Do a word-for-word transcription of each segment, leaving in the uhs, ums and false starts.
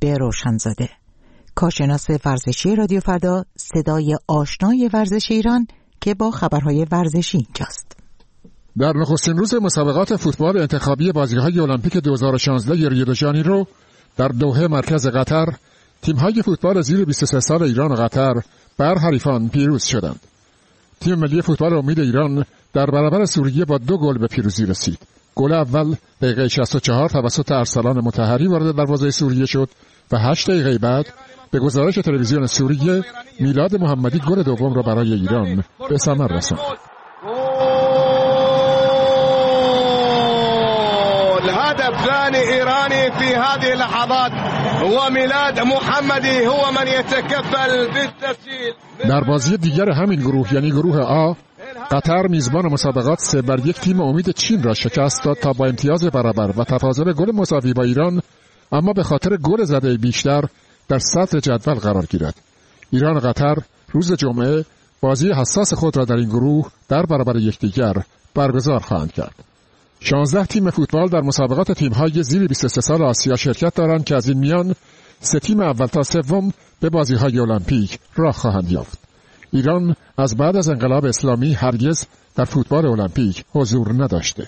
حبیب روشنزاده، کارشناس ورزشی رادیو فردا، صدای آشنای ورزش ایران که با خبرهای ورزشی اینجاست. در نخستین روز مسابقات فوتبال انتخابی بازی‌های المپیک دو هزار و شانزده ریو د ژانیرو در دوحه مرکز قطر، تیم‌های فوتبال زیر بیست و سه سال ایران و قطر بر حریفان پیروز شدند. تیم ملی فوتبال امید ایران در برابر سوریه با دو گل به پیروزی رسید. گل اول دقیقه شصت و چهار توسط ارسلان مطهری وارد دروازه سوریه شد و هشت دقیقه بعد به گزارش تلویزیون سوریه میلاد محمدی گل دوم را برای ایران به ثمر رساند. هدف ثاني إيراني في هذه اللحظات وميلاد محمدي هو من يتكفل بالتسجيل. در بازی دیگر همین گروه یعنی گروه آ، قطر میزبان مسابقات سه بر یک تیم امید چین را شکست داد تا با امتیاز برابر و تفاضل گل مساوی با ایران، اما به خاطر گل زده بیشتر در صدر جدول قرار گیرد. ایران و قطر روز جمعه بازی حساس خود را در این گروه در برابر یکدیگر برگزار خواهند کرد. شانزده تیم فوتبال در مسابقات تیم‌های زیر بیست و سه سال آسیا شرکت دارند که از این میان سه تیم اول تا سوم به بازی‌های المپیک راه خواهند یافت. ایران از بعد از انقلاب اسلامی هرگز در فوتبال المپیک حضور نداشته.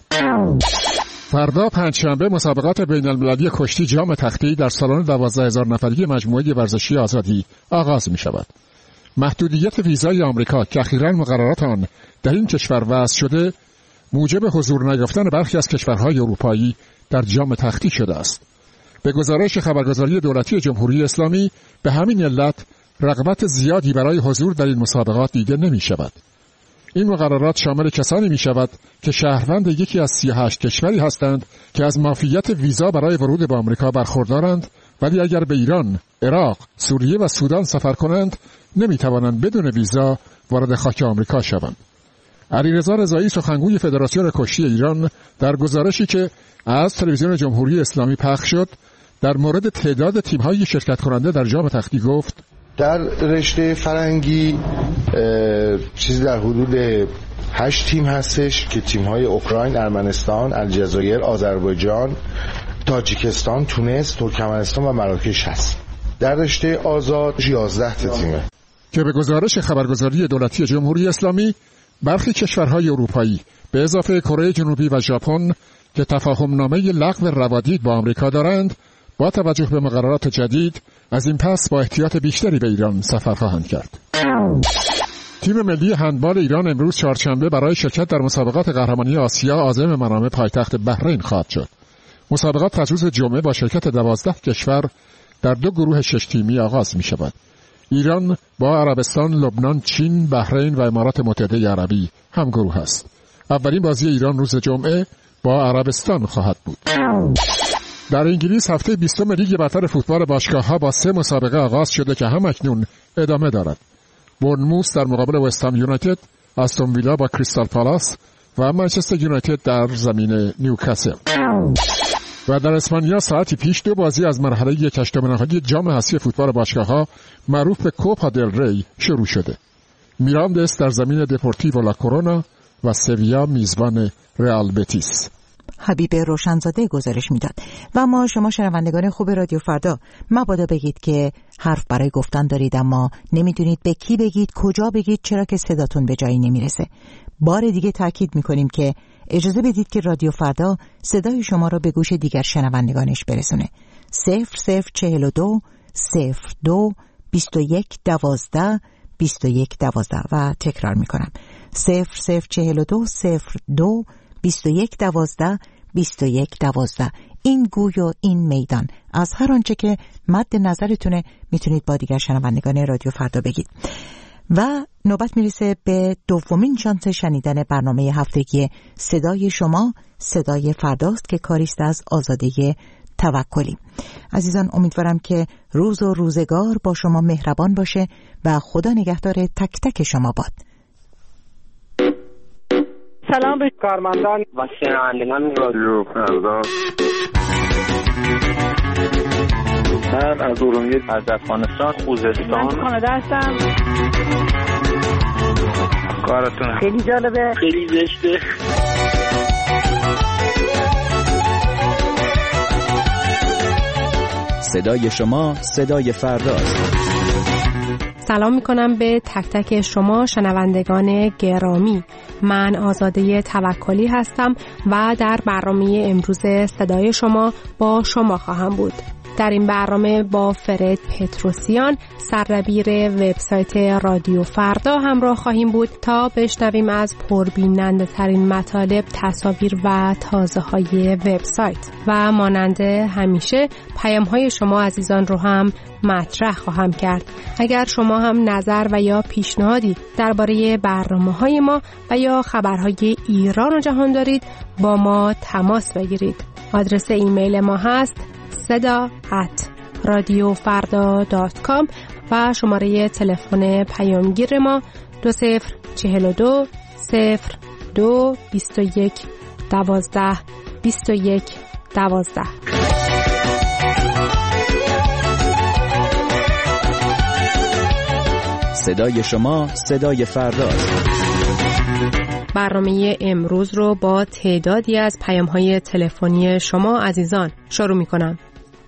فردا پنجشنبه مسابقات بین‌المللی کشتی جام تختی در سالن دوازده هزار نفری مجموعه ورزشی آزادی آغاز می شود. محدودیت ویزای آمریکا که اخیراً مقررات آن در این کشور وضع شده موجب حضور نیافتن برخی از کشورهای اروپایی در جام تختی شده است. به گزارش خبرگزاری دولتی جمهوری اسلامی به همین علت رغبت زیادی برای حضور در این مسابقات دیده نمی شود. این مقررات شامل کسانی می شود که شهروند یکی از سی و هشت کشوری هستند که از معافیت ویزا برای ورود به آمریکا برخوردارند، ولی اگر به ایران، عراق، سوریه و سودان سفر کنند نمی توانند بدون ویزا وارد خاک آمریکا شوند. علیرضا رضایی سخنگوی فدراسیون کشتی ایران در گزارشی که از تلویزیون جمهوری اسلامی پخش شد در مورد تعداد تیم‌های شرکت کننده در جام تختی گفت: در رشته فرنگی چیزی در حدود هشت تیم هستش که تیم‌های اوکراین، ارمنستان، الجزایر، آذربایجان، تاجیکستان، تونس، ترکمنستان و مراکش هست. در رشته آزاد یازده تا تیمه که به گزارش خبرگزاری دولتی جمهوری اسلامی برخی کشورهای اروپایی به اضافه کره جنوبی و ژاپن که تفاهمنامه لغو روادید با آمریکا دارند، با توجه به مقررات جدید از این پس با احتیاط بیشتری به ایران سفر خواهند کرد. تیم ملی هندبال ایران امروز چهارشنبه برای شرکت در مسابقات قهرمانی آسیا عازم منامه پایتخت بحرین خواهد شد. مسابقات از روز جمعه با شرکت دوازده کشور در دو گروه شش تیمی آغاز می شود. ایران با عربستان، لبنان، چین، بحرین و امارات متحده عربی هم گروه است. اولین بازی ایران روز جمعه با عربستان خواهد بود. در انگلیس هفته بیستم لیگ برتر فوتبال باشگاه‌ها با سه مسابقه آغاز شده که هم اکنون ادامه دارد. بورنموث در مقابل وستهم یونایتد، استون ویلا با کریستال پالاس و منچستر یونایتد در زمین نیوکاسل. و در اسپانیا ساعتی پیش دو بازی از مرحله یک هشتم نهایی جام حذفی فوتبال باشگاه‌ها معروف به کوپا دل ری شروع شده. میراندس در زمین دپورتیو لا کرونا و سویا میزبان رئال بتیس. حبیب روشنزاده گزارش میداد. و ما شما شنوندگان خوب رادیو فردا مبادا بگید که حرف برای گفتن دارید اما نمیدونید به کی بگید، کجا بگید، چرا که صداتون به جایی نمیرسه. بار دیگه تاکید میکنیم که اجازه بدید که رادیو فردا صدای شما را به گوش دیگر شنوندگانش برسونه. صفر صفر چهل و دو صفر دو بیست و یک دوازده بیست و یک دوازده و تکرار میکنم صفر صفر چهل و دو صفر دو بیست و یک دوازده بیست و یک دوازده. این گوی و این میدان از هر آنچه که مد نظرتونه میتونید با دیگر شنوندگان رادیو فردا بگید. و نوبت میرسه به دومین شانس شنیدن برنامه هفتگی صدای شما، صدای فرداست که کاریست از آزاده توکلی. عزیزان، امیدوارم که روز و روزگار با شما مهربان باشه و خدا نگهدار تک تک شما باد. سلام به کارمندان و شنوندگان رادیو فردا. من از ارومیه، از افغانستان، خوزستان. من کانادا هستم. کارتون خیلی جالبه، خیلی زشته. صدای شما صدای فرداست. سلام میکنم به تک تک شما شنوندگان گرامی. من آزاده توکلی هستم و در برنامه امروز صدای شما با شما خواهم بود. در این برنامه با فرد پتروسیان سردبیر وبسایت رادیو فردا همراه خواهیم بود تا بشنویم از پربیننده ترین مطالب، تصاویر و تازه های وبسایت و مانند همیشه پیام های شما عزیزان رو هم مطرح خواهم کرد. اگر شما هم نظر و یا پیشنهادی درباره برنامه‌های ما و یا خبرهای ایران و جهان دارید با ما تماس بگیرید. آدرس ایمیل ما هست صدا ات رادیو فردا دات کام و شماره تلفن پیامگیر ما دو صفر چهل و دو صفر دو بیست و یک دوازده بیست و یک دوازده. صدای شما صدای فرداست. برنامه امروز رو با تعدادی از پیام‌های تلفنی شما عزیزان شروع می‌کنم.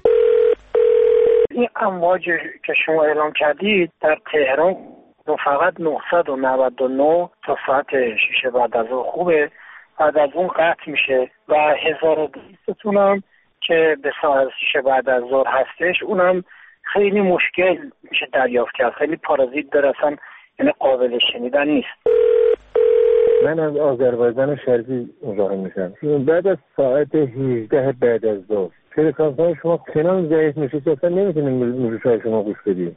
این امواج که شما اعلام کردید در تهران فقط نهصد و نود و نه تا ساعت شش بعد از ظهر خوبه، بعد از اون قطع میشه و هزار و دویست تونم که به ساعت شش بعد از ظهر هستش اونم خیلی مشکل میشه دریافت کرد، خیلی پارازیت داره، اصلا یعنی قابل شنیدن نیست. من از آذربایجان شرقی مزاحم میشم. بعد از ساعت هجده بعد از ظهر فرکانس های شما چنان ضعیف میشه که اصلا نمیتونیم موزیک های شما گوش بدیم.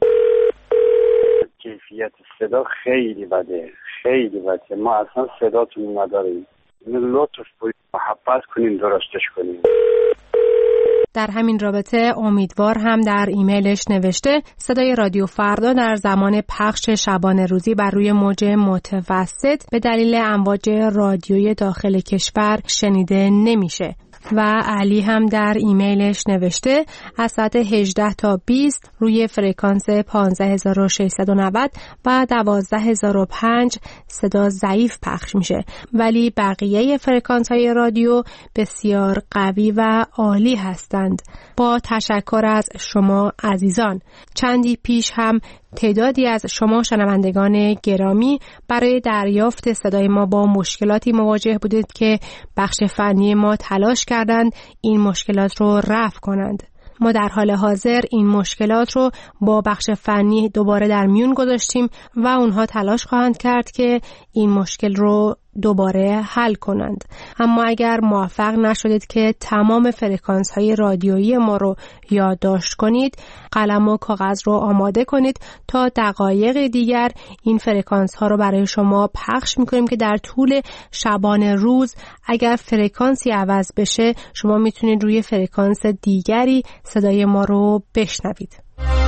کیفیت صدا خیلی بده، خیلی بده. ما اصلا صداتون نداریم. لطف کنید محبت کنین درستش کنین. در همین رابطه امیدوار هم در ایمیلش نوشته صدای رادیو فردا در زمان پخش شبانه روزی بر روی موج متوسط به دلیل امواج رادیویی داخل کشور شنیده نمیشه. و علی هم در ایمیلش نوشته از ساعت هجده تا بیست روی فرکانس پانزده هزار و ششصد و نود و دوازده هزار و پنج صدا ضعیف پخش میشه، ولی بقیه فرکانس های رادیو بسیار قوی و عالی هستند. با تشکر از شما عزیزان. چندی پیش هم تعدادی از شما شنوندگان گرامی برای دریافت صدای ما با مشکلاتی مواجه بودید که بخش فنی ما تلاش کردند این مشکلات رو رفع کنند. ما در حال حاضر این مشکلات رو با بخش فنی دوباره در میون گذاشتیم و اونها تلاش خواهند کرد که این مشکل رو دوباره حل کنند. اما اگر موفق نشدید که تمام فرکانس های رادیویی ما رو یادداشت کنید، قلم و کاغذ رو آماده کنید تا دقایق دیگر این فرکانس ها رو برای شما پخش میکنیم که در طول شبانه روز اگر فرکانسی عوض بشه شما میتونید روی فرکانس دیگری صدای ما رو بشنوید.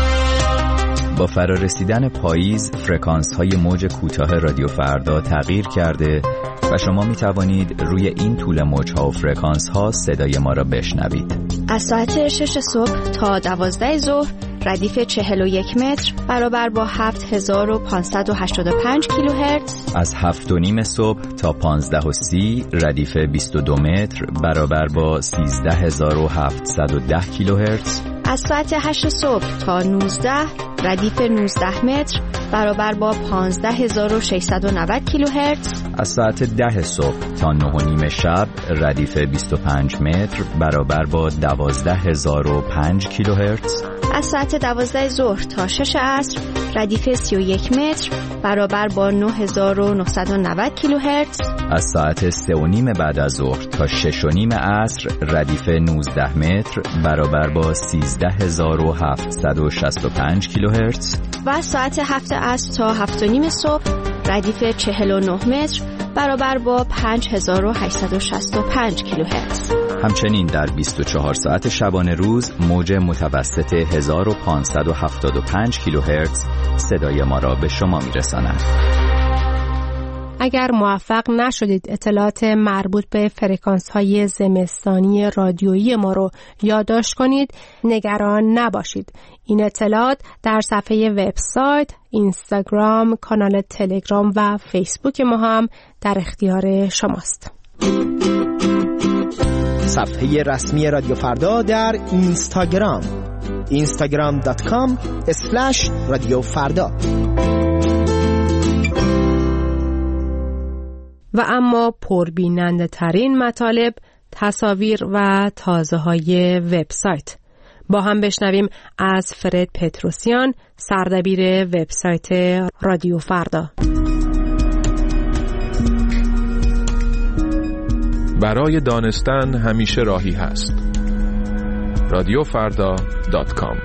با فرارسیدن پاییز فرکانس های موج کوتاه رادیو فردا تغییر کرده و شما می توانید روی این طول موج ها و فرکانس ها صدای ما را بشنوید. از ساعت شش صبح تا دوازده ظهر ردیف چهل و یک متر برابر با هفت هزار و پانصد و هشتاد و پنج کیلوهرتز. از هفت و نیم صبح تا پانزده و سی ردیف بیست و دو متر برابر با سیزده هزار و هفتصد و ده کیلوهرتز. از ساعت هشت صبح تا نوزده ردیف نوزده متر برابر با پانزده هزار و ششصد و نود کیلوهرتز. از ساعت ده صبح تا نه و نیم شب ردیف بیست و پنج متر برابر با دوازده هزار و پنج کیلوهرتز. از ساعت دوازده ظهر تا شش عصر ردیف سی و یک متر برابر با نه هزار و نهصد و نود کیلوهرتز. از ساعت سه و نیم بعد از ظهر تا شش و نیم عصر ردیف نوزده متر برابر با سیزده هزار و هفتصد و شصت و پنج کیلوهرتز. و از ساعت هفت عصر تا هفت و نیم صبح ردیف چهل و نه متر برابر با پنج هزار و هشتصد و شصت و پنج کیلوهرتز. همچنین در بیست و چهار ساعت شبانه روز موج متوسط هزار و پانصد و هفتاد و پنج کیلوهرتز صدای ما را به شما می‌رساند. اگر موفق نشدید اطلاعات مربوط به فرکانس‌های زمستانی رادیویی ما رو یادداشت کنید، نگران نباشید. این اطلاعات در صفحه وبسایت، اینستاگرام، کانال تلگرام و فیسبوک ما هم در اختیار شماست. صفحه رسمی رادیو فردا در اینستاگرام اینستاگرام دات کام اسلش رادیو فردا. و اما پربیننده ترین مطالب، تصاویر و تازه های وبسایت. با هم بشنویم از فرد پتروسیان، سردبیر وبسایت رادیو فردا. برای دانستن همیشه راهی هست. رادیو فردا دات کام.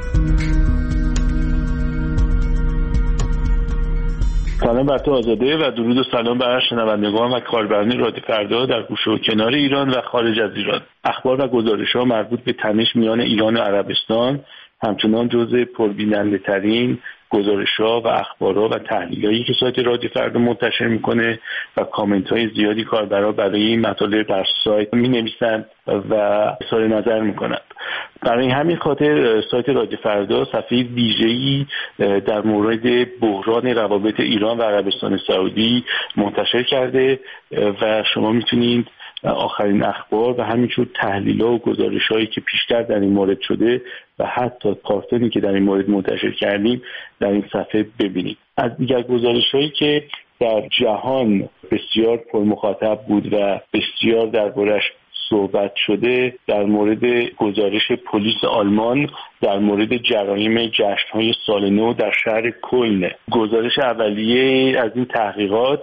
سلام بر تو آزاده و درود و سلام بر شنوندگان و کاربران رادیو فردا در گوشه و کنار ایران و خارج از ایران. اخبار و گزارش‌ها مربوط به تنش میان ایران و عربستان همچنان جزء پربیننده ترین گزارش‌ها و اخبارها و تحلیل‌هایی که سایت رادیو فردا منتشر میکنه و کامنت‌های زیادی کاربران برای این مطالب در سایت می‌نویسند و اظهار نظر میکنند. برای همین خاطر سایت رادیو فردا صفحه ویژه‌ای در مورد بحران روابط ایران و عربستان سعودی منتشر کرده و شما میتونید آخرین اخبار و همینجور تحلیل‌ها و گزارش‌هایی که پیشتر در این مورد شده و حتی کارتونی که در این مورد منتشر کردیم در این صفحه ببینید. از دیگر گزارش‌هایی که در جهان بسیار پرمخاطب بود و بسیار دربارش صحبت شده، در مورد گزارش پلیس آلمان در مورد جرایم جشن‌های سال نو در شهر کلن. گزارش اولیه از این تحقیقات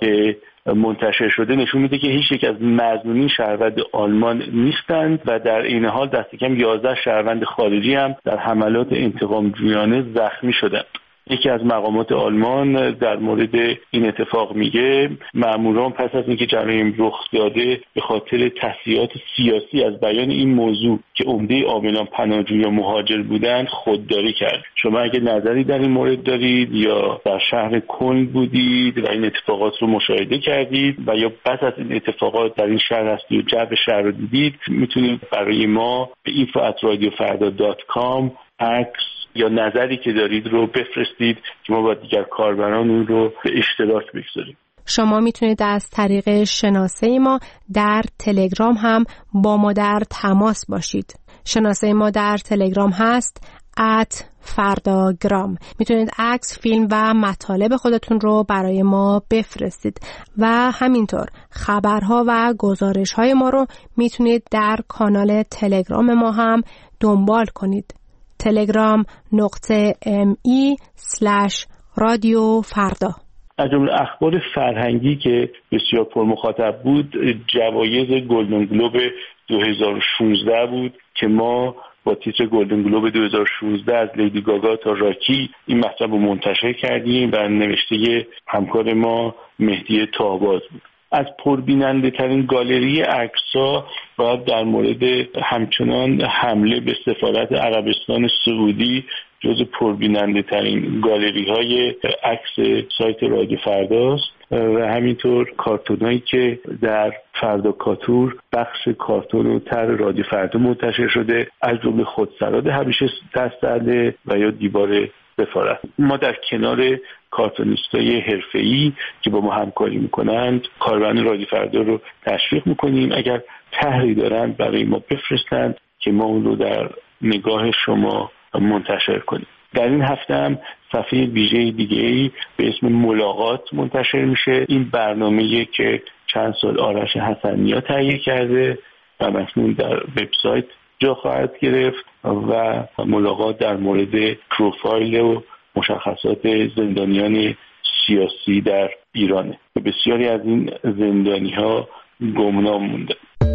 منتشر شده نشون میده که هیچ یک از مظنونین شهروند آلمان نیستند و در این حال دست کم یازده شهروند خارجی هم در حملات انتقام جویانه زخمی شدند. یکی از مقامات آلمان در مورد این اتفاق میگه ماموران پس از اینکه جرایم رخ داده به خاطر تصحیحات سیاسی از بیان این موضوع که عمده عاملان پناهجو یا مهاجر بودند خودداری کرد. شما اگه نظری در این مورد دارید یا در شهر کلن بودید و این اتفاقات رو مشاهده کردید و یا پس از این اتفاقات در این شهر هستید و جو شهر رو دیدید، میتونید برای ما به اینفو ات رادیو فردا دات کام عکس یا نظری که دارید رو بفرستید که ما با دیگر کاربران اون رو به اشتراک بگذاریم. شما میتونید از طریق شناسه ما در تلگرام هم با ما در تماس باشید. شناسه ما در تلگرام هست ات فرداگرام. میتونید عکس، فیلم و مطالب خودتون رو برای ما بفرستید و همینطور خبرها و گزارش‌های ما رو میتونید در کانال تلگرام ما هم دنبال کنید. تلگرام نقطه ام ای سلش رادیو فردا. از جمله اخبار فرهنگی که بسیار پرمخاطب بود، جوایز گلدن گلوب دو هزار و شانزده بود که ما با تیتر گلدن گلوب دو هزار و شانزده از لیدی گاگا تا راکی این مطلب رو منتشر کردیم و نوشته همکار ما مهدی تاهباز بود. از پربیننده ترین گالری عکس‌ها باید در مورد همچنان حمله به سفارت عربستان سعودی جز پربیننده ترین گالری های عکس سایت رادیو فرداست و همینطور کارتونایی که در فردا کاتور بخش کارتون و تر رادیو فردا منتشر شده، از جمله خودسراد همیشه دست‌زده و یا دیوار سفارت. ما در کنار کارتونیستای حرفه‌ای که با ما همکاری میکنند کاربران رادیو فردا رو تشویق میکنیم اگر طرحی دارند برای ما بفرستند که ما اون رو در نگاه شما منتشر کنیم. در این هفته هم صفحه ویژه دیگه‌ای به اسم ملاقات منتشر میشه. این برنامه‌ای که چند سال آرش حسنیا تهیه کرده و مکنون در وبسایت جا خواهد گرفت و ملاقات در مورد پروفایل و مشخصات زندانیان سیاسی در ایرانه. بسیاری از این زندانی‌ها گمنام مونده.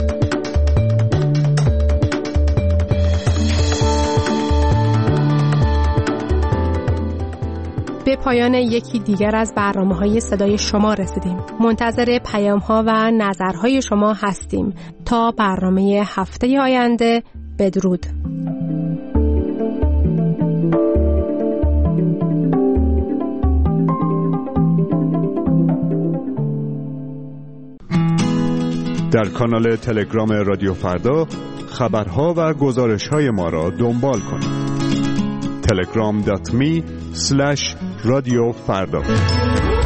به پایان یکی دیگر از برنامه‌های صدای شما رسیدیم. منتظر پیام‌ها و نظرهای شما هستیم. تا برنامه هفته آینده، بدرود. در کانال تلگرام رادیو فردا خبرها و گزارش‌های ما را دنبال کنید. تلگرام دات می سلش رادیو فردا.